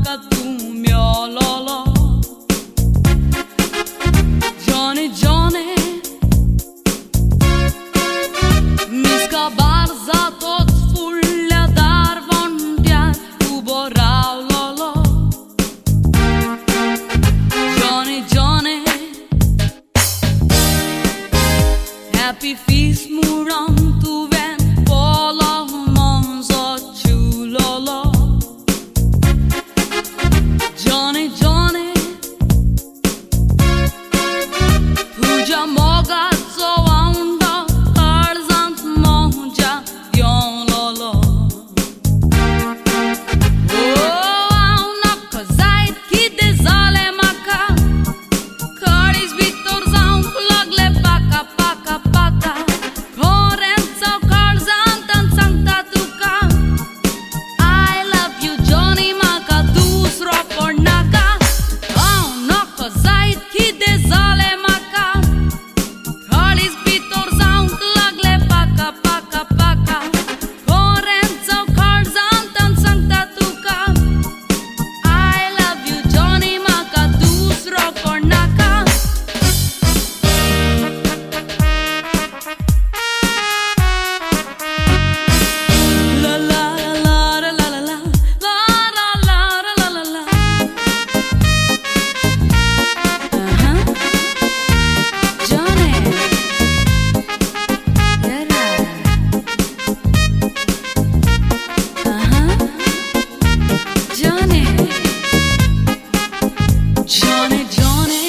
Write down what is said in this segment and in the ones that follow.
म्हाका तूं मेळलो Johnny Johnny Miskabar जातोच फुडल्या दारवंट्यार उबो रावलोलो Johnny Johnny Happy feast मुळान तुवें पोलो मोंजो चुलोलो Johnny Johnny तुज्या मोगाचो वांगडो काळजांत मोज्या येवलोलो हांव नाका जायत कितें जालें म्हाका काळीज भितर जावंक लागलें पाका पाका पाका खरेंच हांव काळजांत सांगता तुका I love you Johnny म्हाका दुसरो कोण नाका हांव नाका जायत कितें जालें म्हाका काळीज भितर जावंक लागलें पाका पाका पाका खरेंच हांव काळजांत सांगता तुका I love you Johnny म्हाका दुसरो कोण नाका La la la la la la la la la la la la Johnny Johnny Johnny Johnny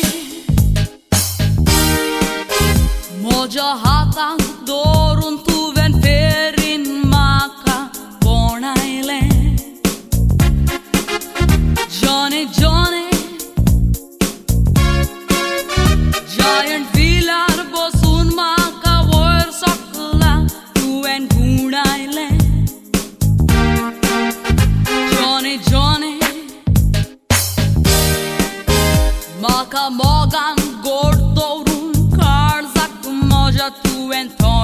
म्हज्या हातांत दवरून तुवें फेरीन म्हाका कोणायलें Johnny Johnny Giant wheelar बसून म्हाका वयर सकला तुवें गुंडायलें Johnny Johnny म्हाका मोगान गोड दवरून काळजाक म्हज्या तुवें